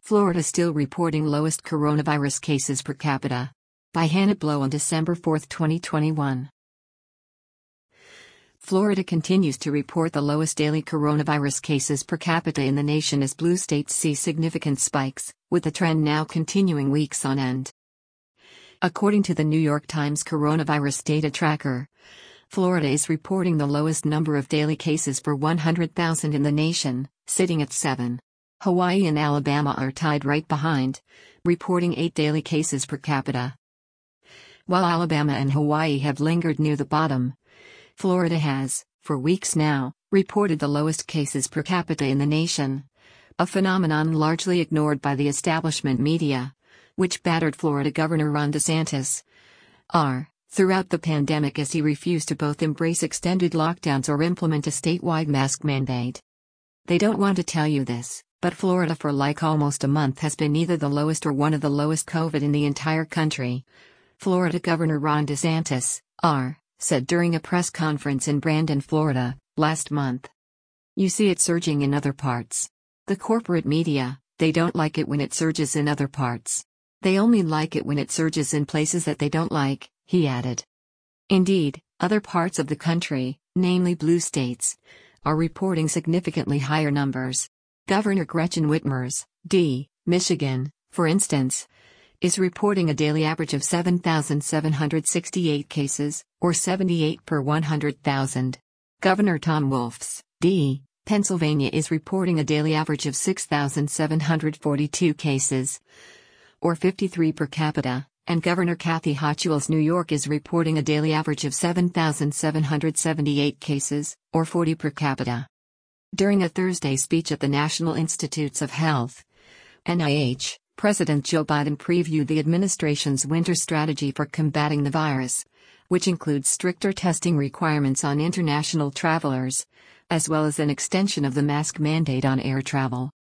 Florida still reporting lowest coronavirus cases per capita. By Hannah Blow on December 4, 2021. Florida continues to report the lowest daily coronavirus cases per capita in the nation as blue states see significant spikes, with the trend now continuing weeks on end. According to the New York Times Coronavirus Data Tracker, Florida is reporting the lowest number of daily cases per 100,000 in the nation, sitting at 7. Hawaii and Alabama are tied right behind, reporting 8 daily cases per capita. While Alabama and Hawaii have lingered near the bottom, Florida has, for weeks now, reported the lowest cases per capita in the nation, a phenomenon largely ignored by the establishment media, which battered Florida Governor Ron DeSantis throughout the pandemic as he refused to both embrace extended lockdowns or implement a statewide mask mandate. They don't want to tell you this, but Florida for like almost a month has been either the lowest or one of the lowest COVID in the entire country. Florida Governor Ron DeSantis, said during a press conference in Brandon, Florida, last month. You see it surging in other parts. The corporate media, they don't like it when it surges in other parts. They only like it when it surges in places that they don't like, he added. Indeed, other parts of the country, namely blue states, are reporting significantly higher numbers. Governor Gretchen Whitmer's, Michigan, for instance, is reporting a daily average of 7,768 cases, or 78 per 100,000. Governor Tom Wolf's, Pennsylvania is reporting a daily average of 6,742 cases, or 53 per capita, and Governor Kathy Hochul's New York is reporting a daily average of 7,778 cases, or 40 per capita. During a Thursday speech at the National Institutes of Health, NIH, President Joe Biden previewed the administration's winter strategy for combating the virus, which includes stricter testing requirements on international travelers, as well as an extension of the mask mandate on air travel.